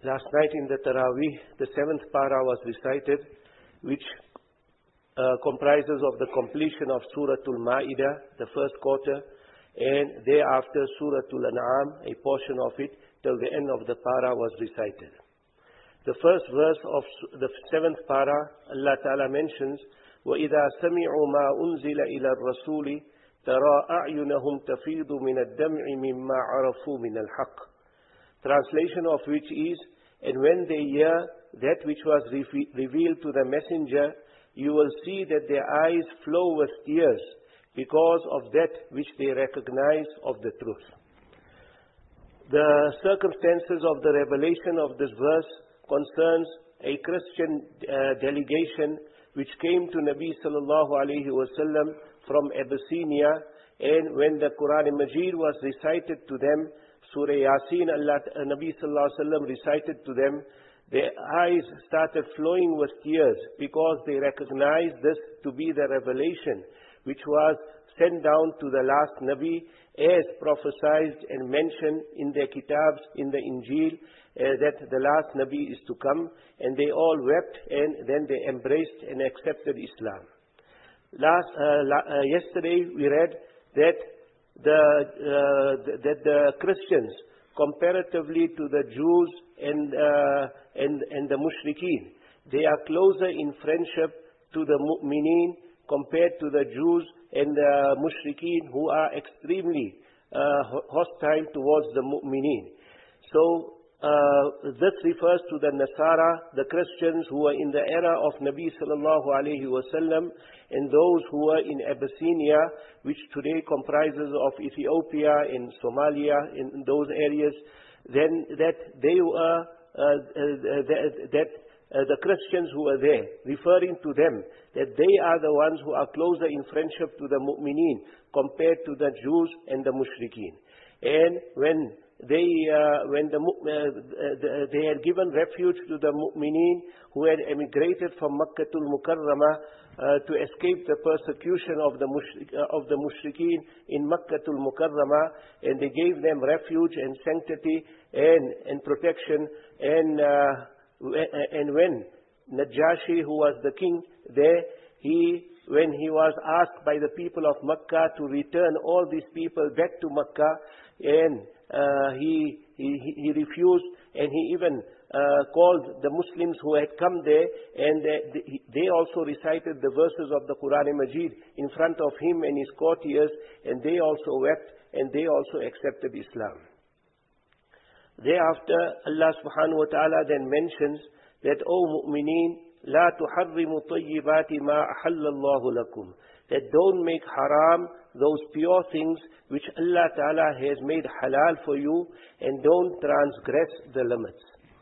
Last night in the Taraweeh, the 7th para was recited, which comprises of the completion of Suratul Ma'idah, the first quarter, and thereafter Suratul An'am, a portion of it, till the end of the para was recited. The first verse of the 7th para, Allah Ta'ala mentions, وَإِذَا سَمِعُوا مَا أُنزِلَ إِلَى الرَّسُولِ تَرَى أَعْيُنَهُمْ تَفِيضُ مِنَ الدَّمْعِ مِمَّا عَرَفُوا مِنَ الْحَقِّ. Translation of which is, and when they hear that which was revealed to the messenger, you will see that their eyes flow with tears because of that which they recognize of the truth. The circumstances of the revelation of this verse concerns a Christian delegation which came to Nabi sallallahu alayhi wasallam from Abyssinia, and when the Quran Majid was recited to them, Surah Yasin, Nabi sallallahu alayhi wasallam recited to them, their eyes started flowing with tears because they recognized this to be the revelation which was sent down to the last Nabi as prophesied and mentioned in their kitabs, in the Injil, that the last Nabi is to come, and they all wept and then they embraced and accepted Islam. Yesterday we read that the Christians, comparatively to the Jews and the Mushrikeen, they are closer in friendship to the Mu'mineen compared to the Jews and the Mushrikeen, who are extremely hostile towards the Mu'mineen. So this refers to the Nasara, the Christians who were in the era of Nabi sallallahu alayhi wasallam, and those who were in Abyssinia, which today comprises of Ethiopia and Somalia, in those areas. Then that they were the Christians who were there, referring to them, that they are the ones who are closer in friendship to the Mu'mineen compared to the Jews and the Mushrikeen. And when they had given refuge to the Mu'mineen who had emigrated from Makkatul Mukarramah to escape the persecution of the Mushrikeen in Makkatul Mukarramah, and they gave them refuge and sanctity and protection. And when Najashi, who was the king there, when he was asked by the people of Makkah to return all these people back to Makkah, and he refused, and he even called the Muslims who had come there, and they also recited the verses of the Quran Majid in front of him and his courtiers, and they also wept, and they also accepted Islam. Thereafter, Allah subhanahu wa ta'ala then mentions that, O mu'mineen, la tuharrimu tayyibati ma ahalla Allahu lakum, that don't make haram those pure things which Allah ta'ala has made halal for you, and don't transgress the limits.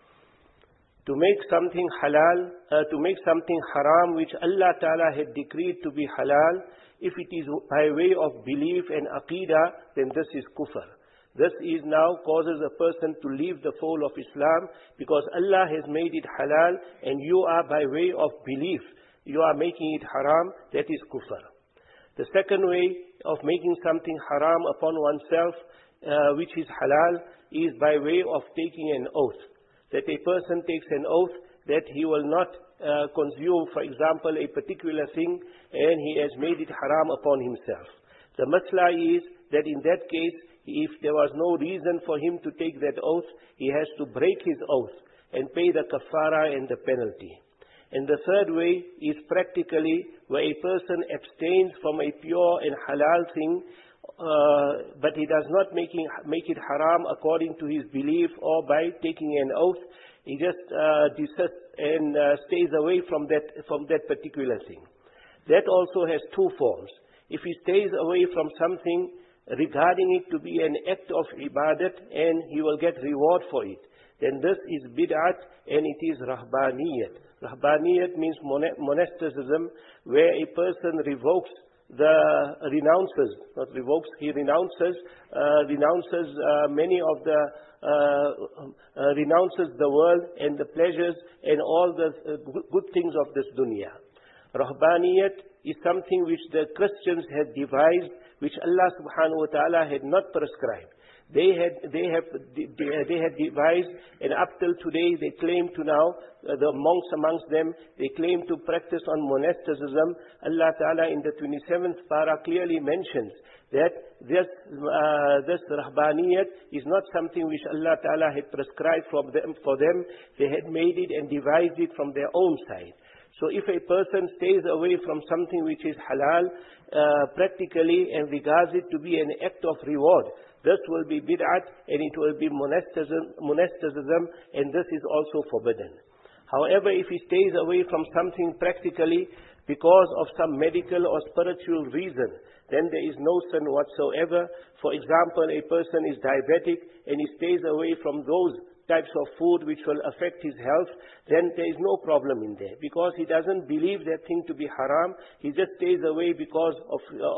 To make something halal, to make something haram which Allah ta'ala had decreed to be halal, if it is by way of belief and aqidah, then this is kufr. This is now causes a person to leave the fold of Islam, because Allah has made it halal and you are by way of belief, you are making it haram. That is kufr. The second way of making something haram upon oneself, which is halal, is by way of taking an oath. That a person takes an oath that he will not consume, for example, a particular thing, and he has made it haram upon himself. The masla is that in that case, if there was no reason for him to take that oath, he has to break his oath and pay the kafara and the penalty. And the third way is practically where a person abstains from a pure and halal thing, but he does not make it haram according to his belief or by taking an oath. He just desists and stays away from that particular thing. That also has two forms. If he stays away from something regarding it to be an act of ibadat and he will get reward for it, then this is bid'at and it is rahbaniyat. Rahbaniyat means monasticism, where a person renounces the world and the pleasures and all the good things of this dunya. Rahbaniyat is something which the Christians had devised, which Allah subhanahu wa ta'ala had not prescribed. They had devised, and up till today they claim to now, the monks amongst them, they claim to practice on monasticism. Allah Ta'ala in the 27th para clearly mentions that this rahbaniyat is not something which Allah Ta'ala had prescribed for them. They had made it and devised it from their own side. So if a person stays away from something which is halal practically and regards it to be an act of reward, this will be bid'at and it will be monasticism, and this is also forbidden. However, if he stays away from something practically because of some medical or spiritual reason, then there is no sin whatsoever. For example, a person is diabetic and he stays away from those types of food which will affect his health, then there is no problem in there. Because he doesn't believe that thing to be haram, he just stays away because of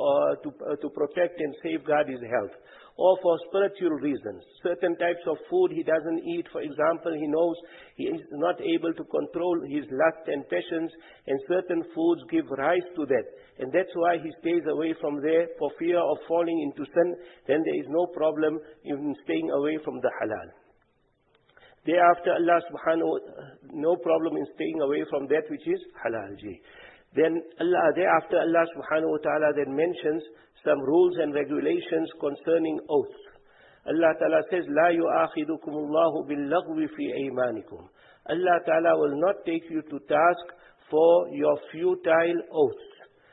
to protect and safeguard his health. Or for spiritual reasons. Certain types of food he doesn't eat. For example, he knows he is not able to control his lust and passions, and certain foods give rise to that. And that's why he stays away from there for fear of falling into sin. Then there is no problem in staying away from the halal. Thereafter, Allah subhanahu wa ta'ala, no problem in staying away from that which is halal. Then thereafter Allah subhanahu wa ta'ala then mentions some rules and regulations concerning oaths. Allah Ta'ala says, لا يؤاخذكم الله باللغو في أيمانكم. Allah Ta'ala will not take you to task for your futile oaths.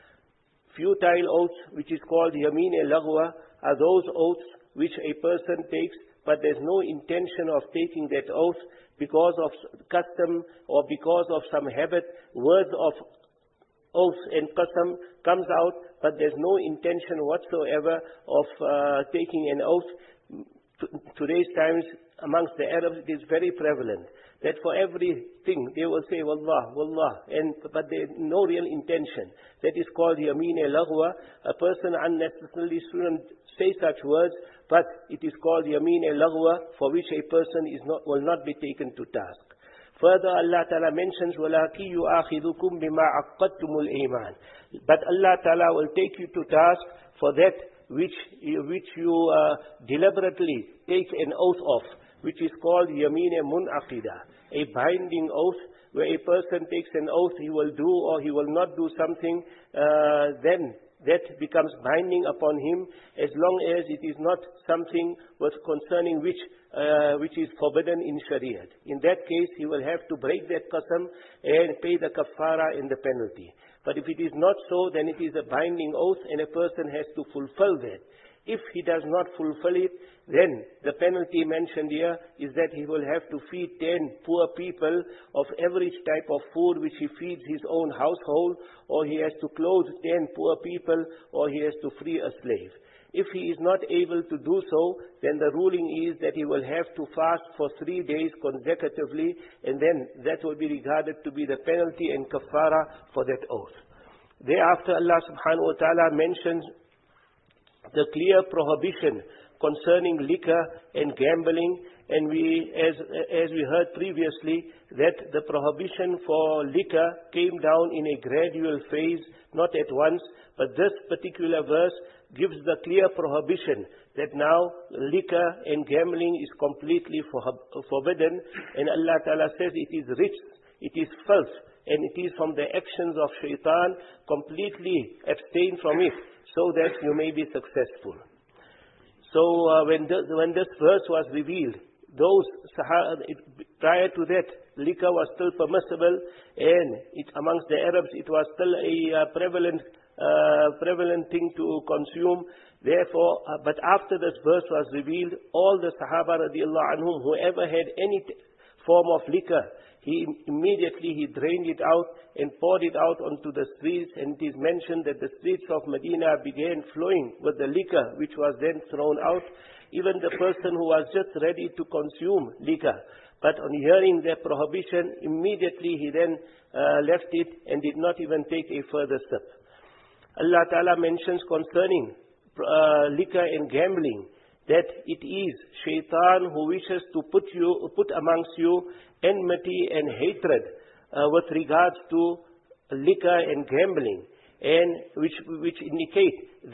Futile oaths, which is called yamin-e-laghwa, are those oaths which a person takes, but there's no intention of taking that oath because of custom or because of some habit. Words of oath and qasam comes out, but there's no intention whatsoever of taking an oath. Today's times, amongst the Arabs, it is very prevalent that for everything they will say wallah, wallah, but there is no real intention. That is called yamin-e-laghwa. A person unnecessarily shouldn't say such words, but it is called yamin-e-laghwa, for which a person will not be taken to task. Further, Allah Ta'ala mentions, وَلَكِنْ يُؤَاخِذُكُمْ بِمَا عَقَّدْتُمُ الْإِيمَانِ. But Allah Ta'ala will take you to task for that which you deliberately take an oath of, which is called yamin-e-mun'aqida, a binding oath, where a person takes an oath he will do or he will not do something, then that becomes binding upon him, as long as it is not something concerning which is forbidden in Shariah. In that case, he will have to break that qasam and pay the kafara and the penalty. But if it is not so, then it is a binding oath and a person has to fulfill that. If he does not fulfill it, then the penalty mentioned here is that he will have to feed 10 poor people of average type of food which he feeds his own household, or he has to clothe 10 poor people, or he has to free a slave. If he is not able to do so, then the ruling is that he will have to fast for 3 days consecutively, and then that will be regarded to be the penalty and kafara for that oath. Thereafter, Allah subhanahu wa ta'ala mentions the clear prohibition concerning liquor and gambling, and as we heard previously, that the prohibition for liquor came down in a gradual phase, not at once, but this particular verse gives the clear prohibition that now liquor and gambling is completely forbidden, and Allah Ta'ala says it is rich, it is filth, and it is from the actions of shaitan. Completely abstain from it, so that you may be successful. So when this verse was revealed, those prior to that, liquor was still permissible, and amongst the Arabs it was still a prevalent thing to consume. Therefore, but after this verse was revealed, all the Sahaba radiallahu anhum, whoever had any form of liquor, he immediately drained it out and poured it out onto the streets, and it is mentioned that the streets of Medina began flowing with the liquor which was then thrown out. Even the person who was just ready to consume liquor, but on hearing the prohibition, immediately he then left it and did not even take a further step. Allah Ta'ala mentions concerning liquor and gambling that it is shaitan who wishes to put amongst you enmity and hatred with regards to liquor and gambling, and which indicate that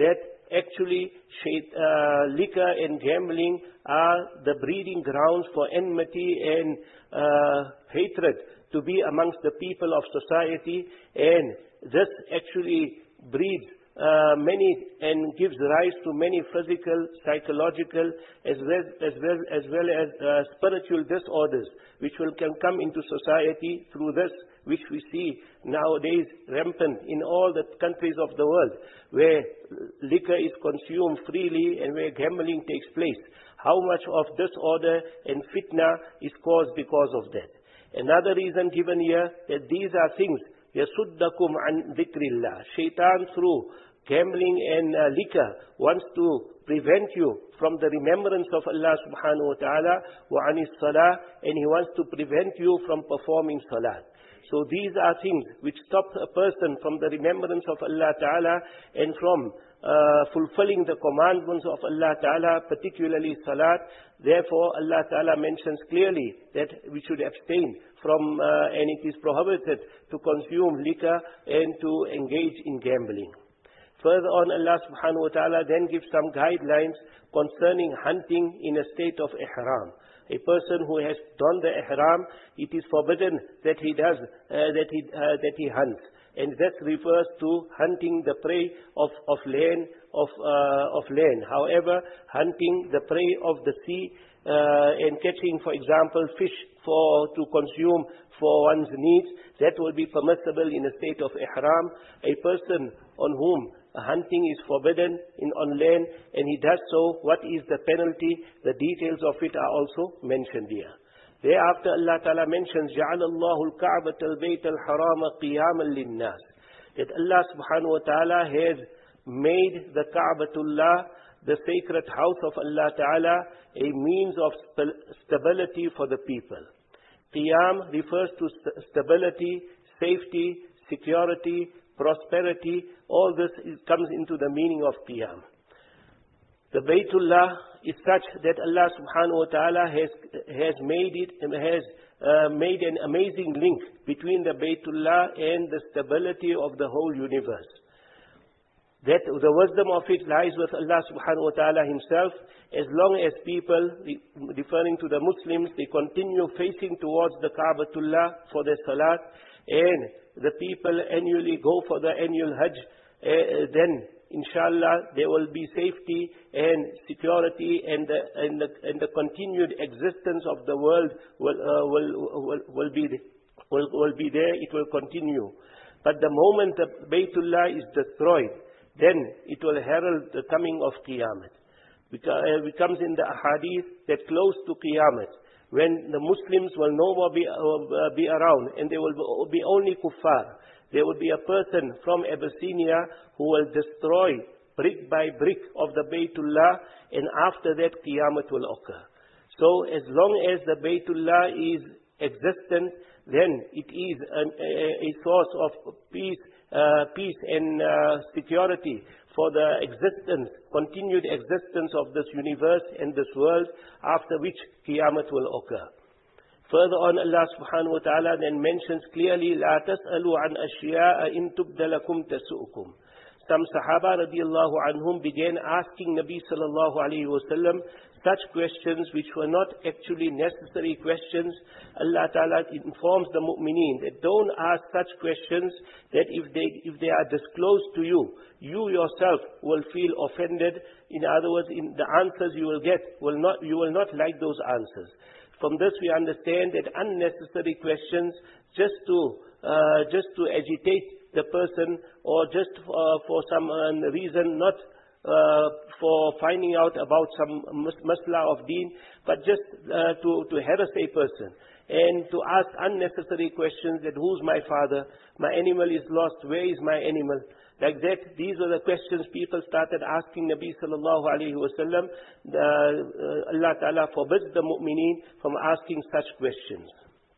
actually liquor and gambling are the breeding grounds for enmity and hatred to be amongst the people of society, and this actually breeds many and gives rise to many physical, psychological, as well as spiritual disorders, which can come into society through this, which we see nowadays rampant in all the countries of the world, where liquor is consumed freely and where gambling takes place. How much of disorder and fitna is caused because of that? Another reason given here, that these are things, يَسُدَّكُمْ عَنْ ذِكْرِ اللَّهِ. Shaitan, through gambling and liquor, wants to prevent you from the remembrance of Allah subhanahu wa ta'ala, وَعَنِ الصَّلَاةِ, and he wants to prevent you from performing salat. So these are things which stop a person from the remembrance of Allah ta'ala and from fulfilling the commandments of Allah ta'ala, particularly salat. Therefore, Allah ta'ala mentions clearly that we should abstain from, and it is prohibited to consume liquor and to engage in gambling. Further on, Allah subhanahu wa ta'ala then gives some guidelines concerning hunting in a state of ihram. A person who has donned the ihram, it is forbidden that he hunts, and that refers to hunting the prey of land. However, hunting the prey of the sea and catching, for example, fish to consume for one's needs, that will be permissible in a state of ihram. A person on whom hunting is forbidden on land, and he does so, what is the penalty? The details of it are also mentioned here. Thereafter, Allah Ta'ala mentions, جَعَلَ اللَّهُ الْكَعْبَةَ الْبَيْتَ الْحَرَامَ قِيَامًا لِلنَّاسِ, that Allah subhanahu wa ta'ala has made the Ka'batullah, the sacred house of Allah Ta'ala, a means of stability for the people. Qiyam refers to stability, safety, security, prosperity. All this comes into the meaning of Qiyam. The Baytullah is such that Allah subhanahu wa ta'ala has made an amazing link between the Baytullah and the stability of the whole universe. That the wisdom of it lies with Allah subhanahu wa ta'ala himself. As long as people, referring to the Muslims, they continue facing towards the Ka'batullah for their salat, and the people annually go for the annual Hajj, then inshallah there will be safety and security, and the continued existence of the world will be there. It will continue. But the moment the Baytullah is destroyed, then it will herald the coming of Qiyamah. It comes in the ahadith that close to Qiyamah, when the Muslims will no more be around, and there will be only kuffar. There will be a person from Abyssinia who will destroy brick by brick of the Baytullah, and after that Qiyamah will occur. So as long as the Baytullah is existent, then it is a source of peace and security for the continued existence of this universe and this world, after which Qiyamah will occur. Further on, Allah subhanahu wa ta'ala then mentions clearly, لَا تَسْأَلُوا عَنْ أَشْيَاءَ إِن تُبْدَ لَكُمْ تَسُؤُكُمْ. Some Sahaba radiallahu anhum began asking Nabi sallallahu alayhi wa sallam such questions which were not actually necessary questions. Allah Ta'ala informs the mu'mineen that don't ask such questions, that if they are disclosed to you, you yourself will feel offended. In other words, in the answers you will get, you will not like those answers. From this we understand that unnecessary questions just to agitate the person, or just for some reason, not for finding out about some masla of deen, but just to harass a person and to ask unnecessary questions, that who's my father, my animal is lost, where is my animal? Like that, these were the questions people started asking Nabi sallallahu alayhi wa sallam. Allah Ta'ala forbids the mu'mineen from asking such questions.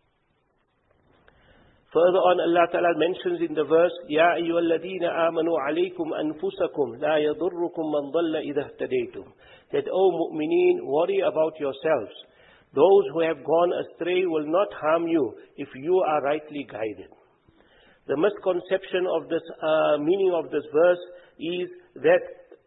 Further on, Allah Ta'ala mentions in the verse, يَا أَيُّهَا الَّذِينَ آمَنُوا عَلَيْكُمْ أَنفُسَكُمْ لَا يَضُرُّكُمْ مَنْ ضَلَّ إِذَا اهْتَدَيْتُمْ. That, O mu'mineen, worry about yourselves. Those who have gone astray will not harm you if you are rightly guided. The misconception of this meaning of this verse is that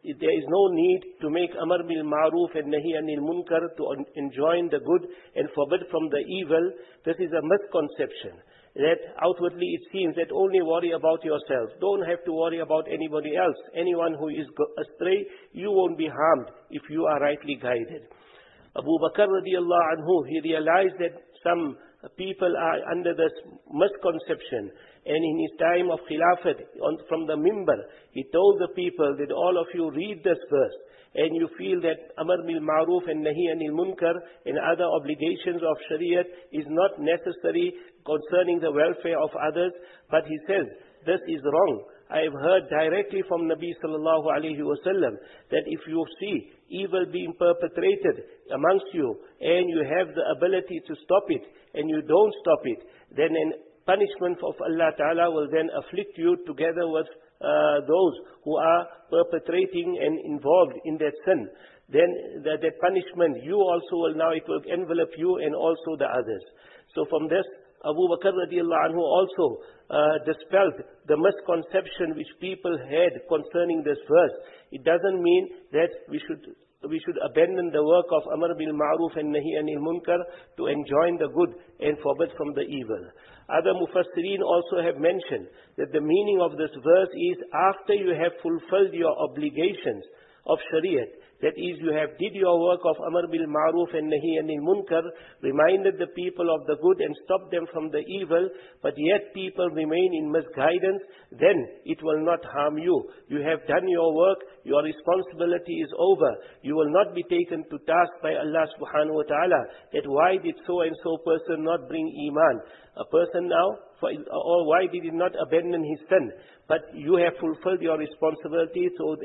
there is no need to make Amr bil Ma'ruf and Nahi anil Munkar to enjoin the good and forbid from the evil. This is a misconception. That outwardly it seems that only worry about yourself. Don't have to worry about anybody else. Anyone who is astray, you won't be harmed if you are rightly guided. Abu Bakr radiallahu anhu, he realized that some people are under this misconception. And in his time of Khilafat, from the mimbar, he told the people that all of you read this verse. And you feel that Amr bil Ma'ruf and Nahi anil Munkar and other obligations of Shariat is not necessary concerning the welfare of others. But he says, this is wrong. I have heard directly from Nabi sallallahu alayhi wasallam that if you see evil being perpetrated amongst you and you have the ability to stop it and you don't stop it, then an punishment of Allah Ta'ala will then afflict you together with those who are perpetrating and involved in that sin. Then that punishment, you also will now, it will envelop you and also the others. So from this, Abu Bakr radiallahu anhu also dispelled the misconception which people had concerning this verse. It doesn't mean that we should abandon the work of Amr bil Ma'ruf and Nahi anil Munkar to enjoin the good and forbid from the evil. Other Mufassirin also have mentioned that the meaning of this verse is after you have fulfilled your obligations of Shariat, that is, you have did your work of Amr bil Ma'ruf and Nahi anil Munkar, reminded the people of the good and stopped them from the evil, but yet people remain in misguidance, then it will not harm you. You have done your work, your responsibility is over. You will not be taken to task by Allah subhanahu wa ta'ala that why did so and so person not bring Iman. A person now, or why did he not abandon his sin? But you have fulfilled your responsibility, so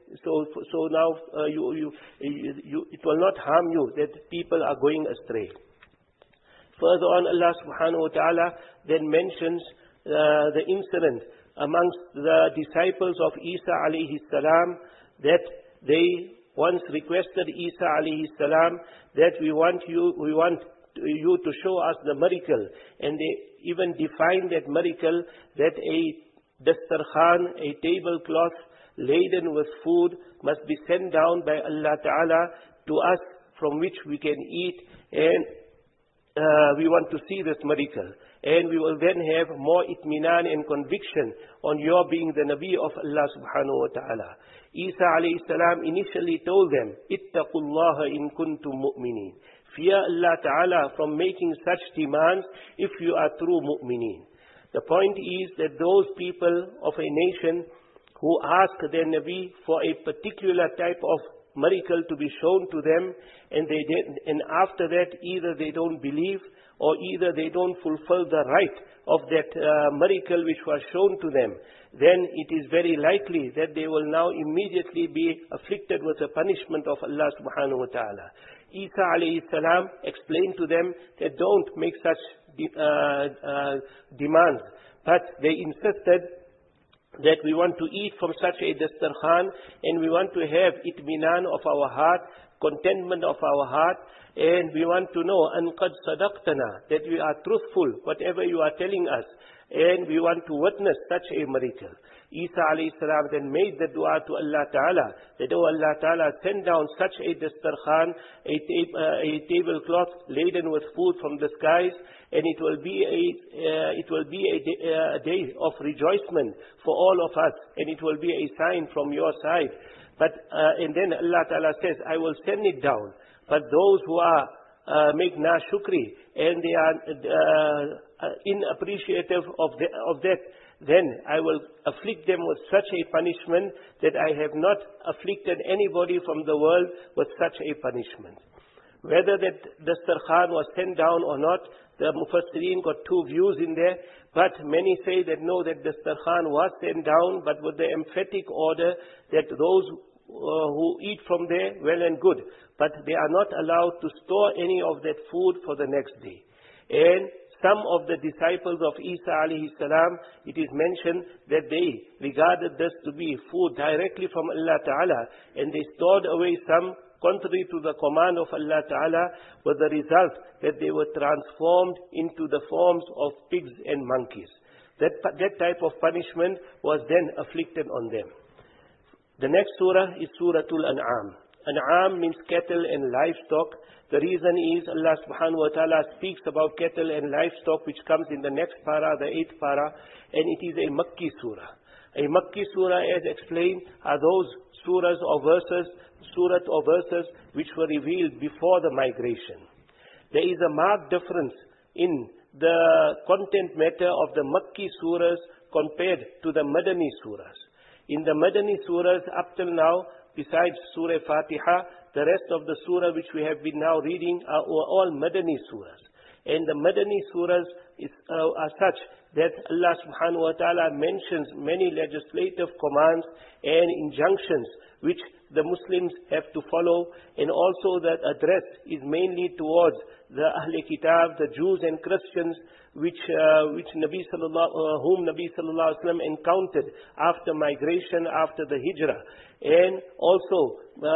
now it will not harm you that people are going astray. Further on, Allah subhanahu wa ta'ala then mentions the incident amongst the disciples of Isa alayhi salam, that they once requested Isa alayhi salam that we want you to show us the miracle. And they even defined that miracle, that a dastarkhan, a tablecloth laden with food must be sent down by Allah Ta'ala to us from which we can eat, and we want to see this miracle. And we will then have more itminan and conviction on your being the Nabi of Allah subhanahu wa ta'ala. Isa alayhi salam initially told them, Ittaqullaha in kuntum mu'minin. Fear Allah Ta'ala from making such demands if you are true mu'mineen. The point is that those people of a nation who ask their Nabi for a particular type of miracle to be shown to them, and after that either they don't believe or either they don't fulfill the right of that miracle which was shown to them, then it is very likely that they will now immediately be afflicted with the punishment of Allah subhanahu wa ta'ala. Isa alayhi salam explained to them that don't make such demands, but they insisted that we want to eat from such a dastarkhan, and we want to have itminan of our heart, contentment of our heart, and we want to know, an qad sadaqtana, that we are truthful, whatever you are telling us, and we want to witness such a miracle. Isa alayhi salam then made the dua to Allah Ta'ala, that, oh Allah Ta'ala, send down such a dastarkhan, a tablecloth laden with food from the skies, and it will be a day of rejoicement for all of us, and it will be a sign from your side. But and then Allah Ta'ala says, I will send it down. But those who are make nashukri and they are inappreciative of that, then I will afflict them with such a punishment that I have not afflicted anybody from the world with such a punishment. Whether that dastarkhan was sent down or not, the Mufassirin got two views in there, but many say that no, that dastarkhan was sent down, but with the emphatic order that those who eat from there, well and good, but they are not allowed to store any of that food for the next day. And some of the disciples of Isa alayhi salam, it is mentioned that they regarded this to be food directly from Allah Ta'ala, and they stored away some contrary to the command of Allah Ta'ala, with the result that they were transformed into the forms of pigs and monkeys. That type of punishment was then afflicted on them. The next surah is Suratul An'am. An'am means cattle and livestock. The reason is Allah subhanahu wa ta'ala speaks about cattle and livestock, which comes in the next para, the 8th para, and it is a Makki surah. A Makki surah, as explained, are those surahs or verses which were revealed before the migration. There is a marked difference in the content matter of the Makki surahs compared to the Madani surahs. In the Madani surahs, up till now, besides Surah Fatiha, the rest of the surah which we have been now reading are all Madani surahs. And the Madani surahs are such that Allah subhanahu wa ta'ala mentions many legislative commands and injunctions which the Muslims have to follow, and also that address is mainly towards the Ahl Kitab, the Jews and Christians, whom Nabi sallallahu alaihi wasallam encountered after migration, after the Hijrah. And also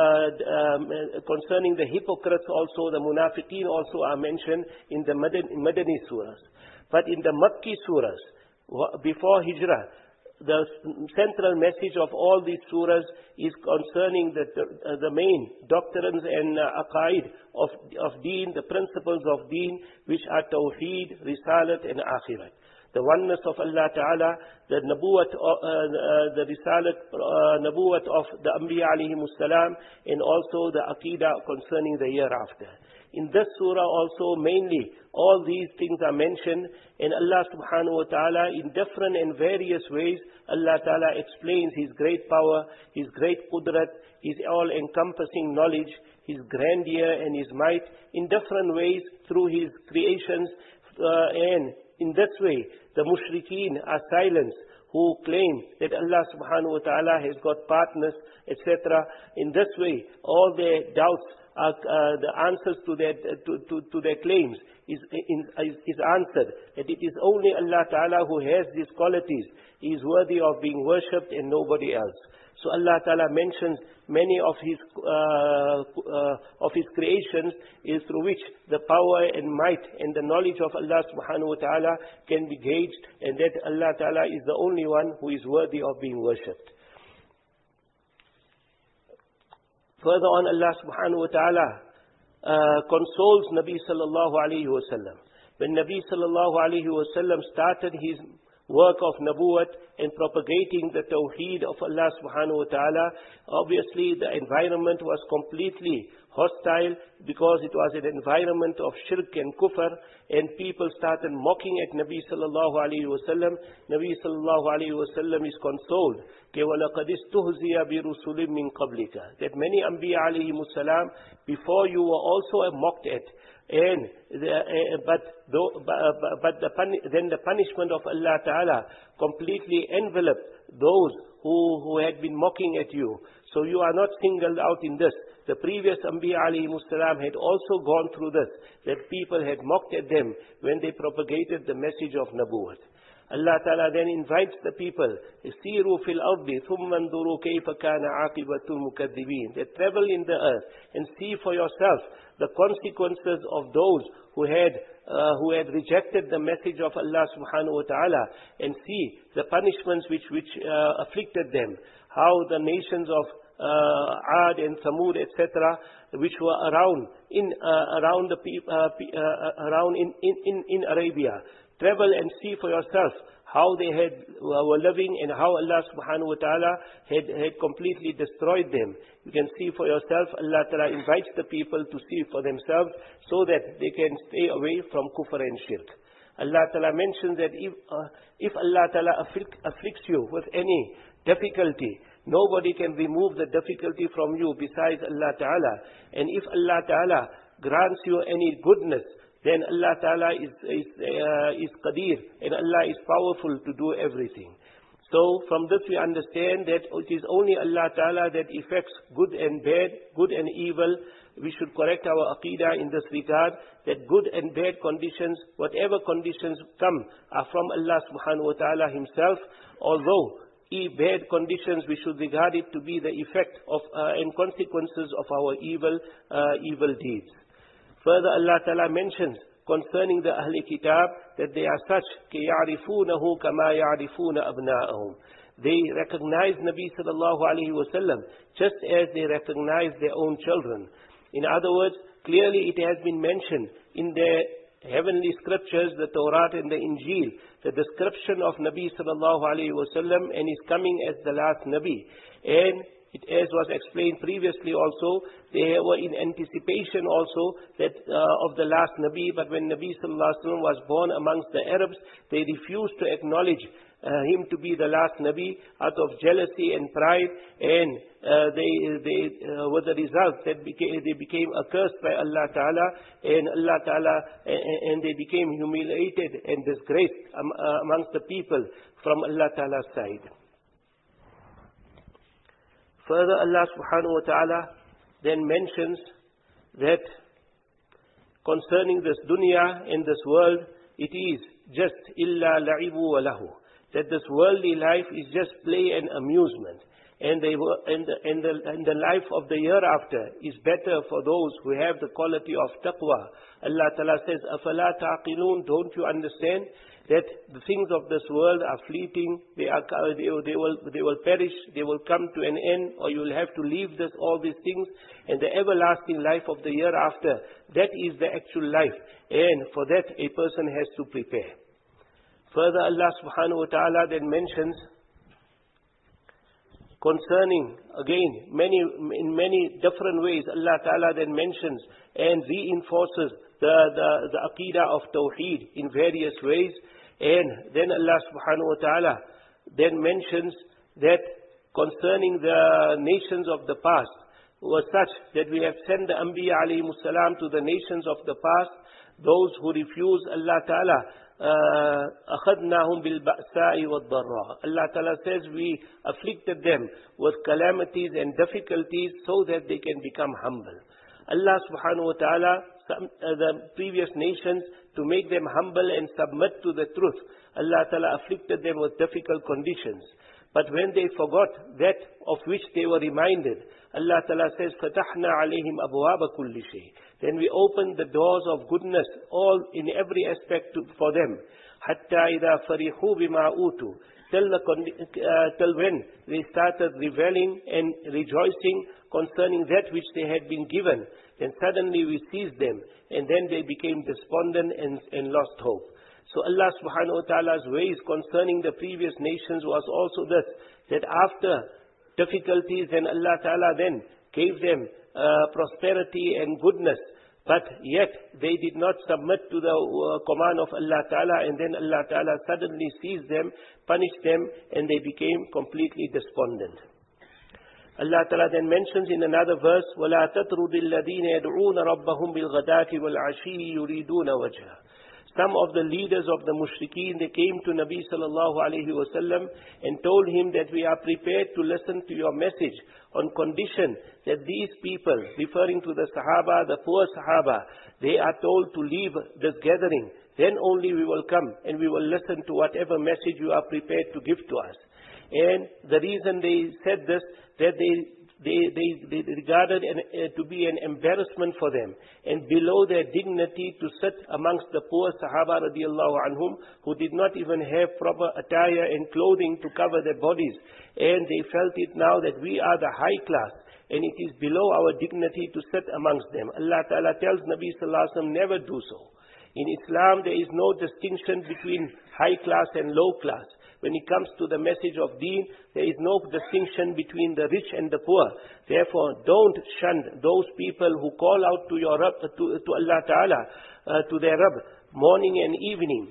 concerning the hypocrites, also the Munafiqeen also are mentioned in the Madani surahs. But in the Makki surahs, before Hijrah, the central message of all these surahs is concerning the main doctrines and aqaid of deen, the principles of deen, which are Tawheed, Risalat and Akhirat. The oneness of Allah Ta'ala, the Nabuwat, the Risalat, Nabuwat of the Anbiya alayhimus salam, and also the Aqidah concerning the hereafter. In this surah also mainly all these things are mentioned, and Allah subhanahu wa ta'ala in different and various ways, Allah ta'ala explains His great power, His great qudrat, His all-encompassing knowledge, His grandeur and His might in different ways through His creations, and in this way the mushrikeen are silenced who claim that Allah subhanahu wa ta'ala has got partners, etc. In this way all their doubts are, the answers to their claims is answered, that it is only Allah Ta'ala who has these qualities. He is worthy of being worshipped and nobody else. So Allah Ta'ala mentions many of His creations is through which the power and might and the knowledge of Allah Subhanahu wa Ta'ala can be gauged, and that Allah Ta'ala is the only one who is worthy of being worshipped. Further on, Allah subhanahu wa ta'ala consoles Nabi sallallahu alayhi wa sallam. When Nabi sallallahu alayhi wa sallam started his work of Nabuwat and propagating the Tawheed of Allah subhanahu wa ta'ala, obviously the environment was completely hostile because it was an environment of shirk and kufr, and people started mocking at Nabi sallallahu alayhi wa sallam. Nabi sallallahu alayhi wa sallam is consoled وَلَقَدْ اسْتُهْزِيَ بِرُسُلٍ مِّن قَبْلِكَ, that many Anbiya alayhimus salam before you were also mocked at. And then the punishment of Allah Ta'ala completely enveloped those who had been mocking at you. So you are not singled out in this. The previous Anbiya alayhimus salam had also gone through this, that people had mocked at them when they propagated the message of Nabuwat. Allah Ta'ala then invites the people, "Siru fil ardi, thumma anduru kayfa kana aqibatul mukaththibin," that travel in the earth and see for yourself the consequences of those who had rejected the message of Allah Subhanahu wa Ta'ala, and see the punishments which afflicted them. How the nations of Ad and Thamud, etc., which were around in Arabia. Travel and see for yourself how they were living and how Allah subhanahu wa ta'ala had completely destroyed them. You can see for yourself. Allah Ta'ala invites the people to see for themselves so that they can stay away from kufr and shirk. Allah Ta'ala mentions that if Allah Ta'ala afflicts you with any difficulty, nobody can remove the difficulty from you besides Allah Ta'ala. And if Allah Ta'ala grants you any goodness, then Allah Ta'ala is Qadir, and Allah is powerful to do everything. So from this we understand that it is only Allah Ta'ala that effects good and bad, good and evil. We should correct our aqidah in this regard, that good and bad conditions, whatever conditions come, are from Allah Subhanahu wa Ta'ala Himself. Although bad conditions, we should regard it to be the effect of and consequences of our evil deeds. Further, Allah Ta'ala mentions concerning the Ahl Kitab that they are such, كَيَعْرِفُونَهُ كَمَا يَعْرِفُونَ أَبْنَاءَهُم, They recognize Nabi sallallahu alayhi wasallam just as they recognize their own children. In other words, clearly it has been mentioned in the heavenly scriptures, the Torah and the Injil, the description of Nabi sallallahu alayhi wasallam and his coming as the last Nabi. And it, as was explained previously also, they were in anticipation also that of the last Nabi, but when Nabi sallallahu alayhi wasallam was born amongst the Arabs, they refused to acknowledge him to be the last Nabi out of jealousy and pride, and with the result that they became accursed by Allah Ta'ala, and they became humiliated and disgraced amongst the people from Allah Ta'ala's side. Further, Allah Subhanahu wa Ta'ala then mentions that concerning this dunya and this world, it is just illa la'ibu wa lahu, that this worldly life is just play and amusement, and the life of the hereafter is better for those who have the quality of taqwa. Allah Ta'ala says, أَفَلَا تَعْقِلُونَ, don't you understand that the things of this world are fleeting, they will perish, they will come to an end, or you will have to leave all these things, and the everlasting life of the hereafter, that is the actual life, and for that a person has to prepare. Further, Allah Subhanahu wa Ta'ala then mentions concerning, again, in many different ways, Allah Ta'ala then mentions and reinforces the Aqidah of Tawheed in various ways. And then Allah Subhanahu wa Ta'ala then mentions that concerning the nations of the past was such that we have sent the Anbiya alayhimus salam to the nations of the past, those who refuse Allah Ta'ala, أَخَذْنَاهُمْ بِالْبَأْسَاءِ وَالضَّرَّاءِ. Allah Ta'ala says we afflicted them with calamities and difficulties so that they can become humble. Allah Subhanahu wa Ta'ala, the previous nations, to make them humble and submit to the truth, Allah Ta'ala afflicted them with difficult conditions. But when they forgot that of which they were reminded, Allah Ta'ala says, فَتَحْنَا عَلَيْهِمْ أَبْوَابَ كُلِّ شَيْءٍ. Then we opened the doors of goodness, all in every aspect for them. حَتَّى إِذَا فَرِحُوا بِمَا أُوتُوا. Till when they started reveling and rejoicing concerning that which they had been given, then suddenly we seized them, and then they became despondent and lost hope. So Allah Subhanahu wa Ta'ala's ways concerning the previous nations was also this, that after difficulties, then Allah Ta'ala then gave them prosperity and goodness, but yet they did not submit to the command of Allah Ta'ala, and then Allah Ta'ala suddenly seized them, punished them, and they became completely despondent. Allah Ta'ala then mentions in another verse, وَلَا تَطْرُدِ الَّذِينَ يَدْعُونَ رَبَّهُمْ بِالْغَدَاةِ وَالْعَشِيِّ يُرِيدُونَ وَجْهَهُ. Some of the leaders of the mushrikeen, they came to Nabi sallallahu alayhi wasallam and told him that we are prepared to listen to your message on condition that these people, referring to the Sahaba, the poor Sahaba, they are told to leave this gathering. Then only we will come and we will listen to whatever message you are prepared to give to us. And the reason they said this, that they regarded to be an embarrassment for them and below their dignity to sit amongst the poor Sahaba radiallahu anhum, who did not even have proper attire and clothing to cover their bodies. And they felt it now that we are the high class and it is below our dignity to sit amongst them. Allah Ta'ala tells Nabi sallallahu alaihi wasallam, never do so. In Islam there is no distinction between high class and low class. When it comes to the message of deen, there is no distinction between the rich and the poor. Therefore, don't shun those people who call out to your Rabb, to Allah Ta'ala, to their Rabb, morning and evening.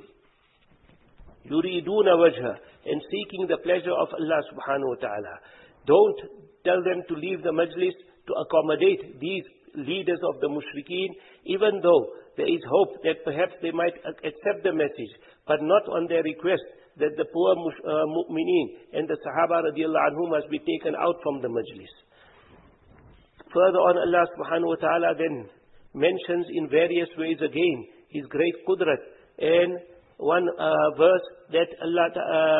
Yuriduna wajha, and seeking the pleasure of Allah Subhanahu wa Ta'ala. Don't tell them to leave the majlis to accommodate these leaders of the mushrikeen, even though there is hope that perhaps they might accept the message, but not on their request that the poor mu'mineen and the Sahaba radiallahu anhu must be taken out from the majlis. Further on, Allah Subhanahu wa Ta'ala then mentions in various ways again His great qudrat, and one verse that Allah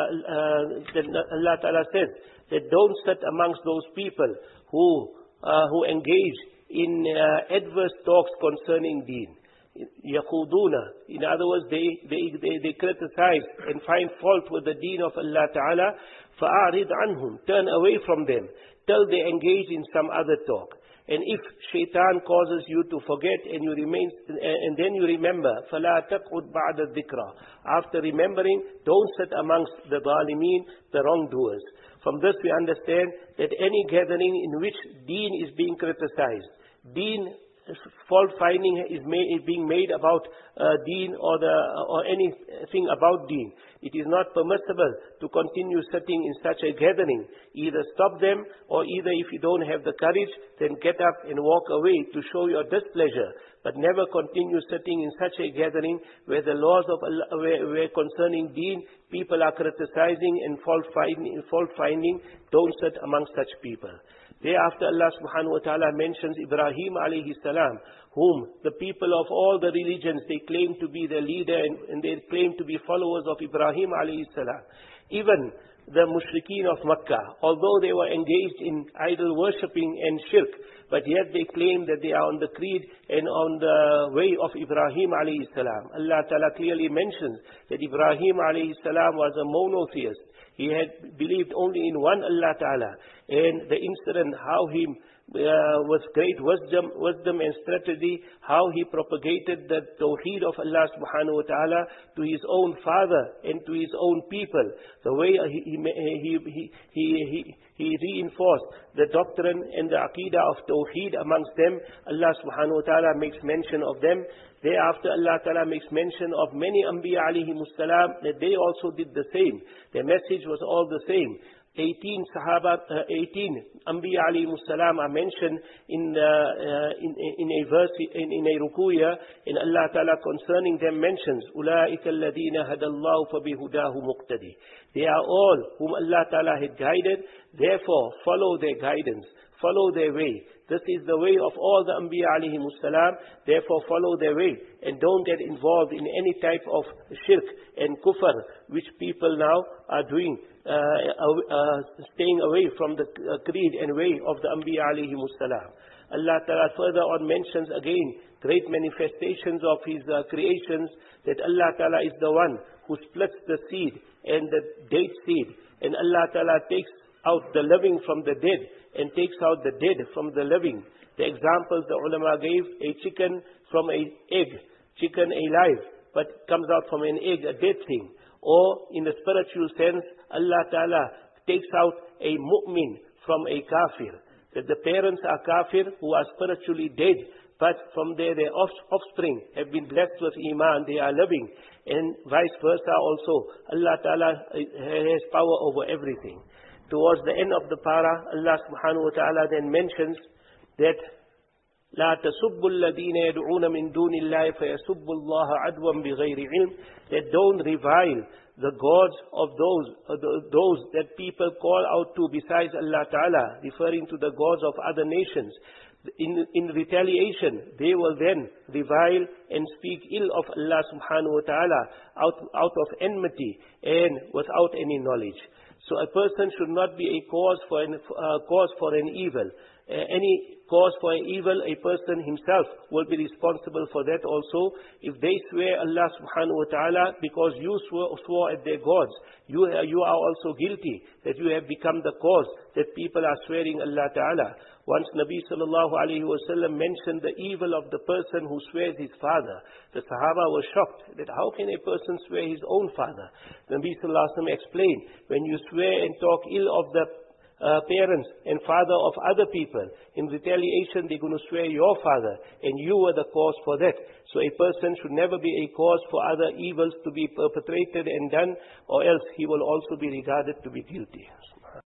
Ta'ala says that don't sit amongst those people who engage in adverse talks concerning deen. يَخُوضُونَ. In other words, they criticize and find fault with the deen of Allah Ta'ala. فَأَعْرِضْ عَنْهُمْ. Turn away from them till they engage in some other talk. And if shaitan causes you to forget and then you remember, فَلَا تَقْعُدْ بَعْدَ الذِّكْرَى. After remembering, don't sit amongst the ظالمين, the wrongdoers. From this we understand that any gathering in which deen is being criticized, deen fault finding is being made about deen or anything about deen, it is not permissible to continue sitting in such a gathering. Either stop them, or either if you don't have the courage, then get up and walk away to show your displeasure. But never continue sitting in such a gathering where the laws of Allah, where concerning deen, people are criticizing and fault finding. Don't sit among such people. Thereafter Allah subhanahu wa ta'ala mentions Ibrahim alayhi salam, whom the people of all the religions, they claim to be the leader and they claim to be followers of Ibrahim alayhi salam. Even the mushrikeen of Makkah, although they were engaged in idol worshipping and shirk, but yet they claim that they are on the creed and on the way of Ibrahim alayhi salam. Allah Ta'ala clearly mentions that Ibrahim alayhi salam was a monotheist. He had believed only in one Allah Ta'ala. And the incident, how he, with great wisdom and strategy, how he propagated the Tawheed of Allah Subhanahu wa Ta'ala to his own father and to his own people. The way he reinforced the doctrine and the Aqidah of Tawheed amongst them. Allah Subhanahu wa Ta'ala makes mention of them. Thereafter Allah Ta'ala makes mention of many Anbiya alayhimus salam, that they also did the same. Their message was all the same. 18 Anbiya alayhimus salam are mentioned in a verse, in a rukuya, and Allah Ta'ala concerning them mentions, أُولَٰئِكَ الَّذِينَ هَدَى اللَّهُ فَبِهُدَاهُ مُقْتَدِي. They are all whom Allah Ta'ala had guided, therefore follow their guidance, follow their way. This is the way of all the Anbiya alayhimus salam, therefore follow their way and don't get involved in any type of shirk and kufr which people now are doing, staying away from the creed and way of the Anbiya alayhimus salam. Allah Ta'ala further on mentions again great manifestations of His creations, that Allah Ta'ala is the one who splits the seed and the date seed, and Allah Ta'ala takes out the living from the dead and takes out the dead from the living. The examples the ulama gave, a chicken from an egg, chicken alive, but comes out from an egg, a dead thing. Or in the spiritual sense, Allah Ta'ala takes out a mu'min from a kafir. That the parents are kafir who are spiritually dead, but from there their offspring have been blessed with iman, they are living. And vice versa also, Allah Ta'ala has power over everything. Towards the end of the para, Allah subhanahu wa ta'ala then mentions that لا تسبوا الذين يدعون من دون الله فيسبوا الله عدوا بغير علم, that don't revile the gods of those that people call out to besides Allah Ta'ala, referring to the gods of other nations. In retaliation, they will then revile and speak ill of Allah subhanahu wa ta'ala out of enmity and without any knowledge. So a person should not be a cause for an evil. Any cause for an evil, a person himself will be responsible for that also. If they swear Allah subhanahu wa ta'ala because you swore at their gods, you are also guilty that you have become the cause that people are swearing Allah Ta'ala. Once Nabi sallallahu alayhi wa sallam mentioned the evil of the person who swears his father. The Sahaba were shocked that how can a person swear his own father? Nabi sallallahu alayhi wa sallam explained, when you swear and talk ill of the parents and father of other people, in retaliation they're going to swear your father, and you were the cause for that. So a person should never be a cause for other evils to be perpetrated and done, or else he will also be regarded to be guilty.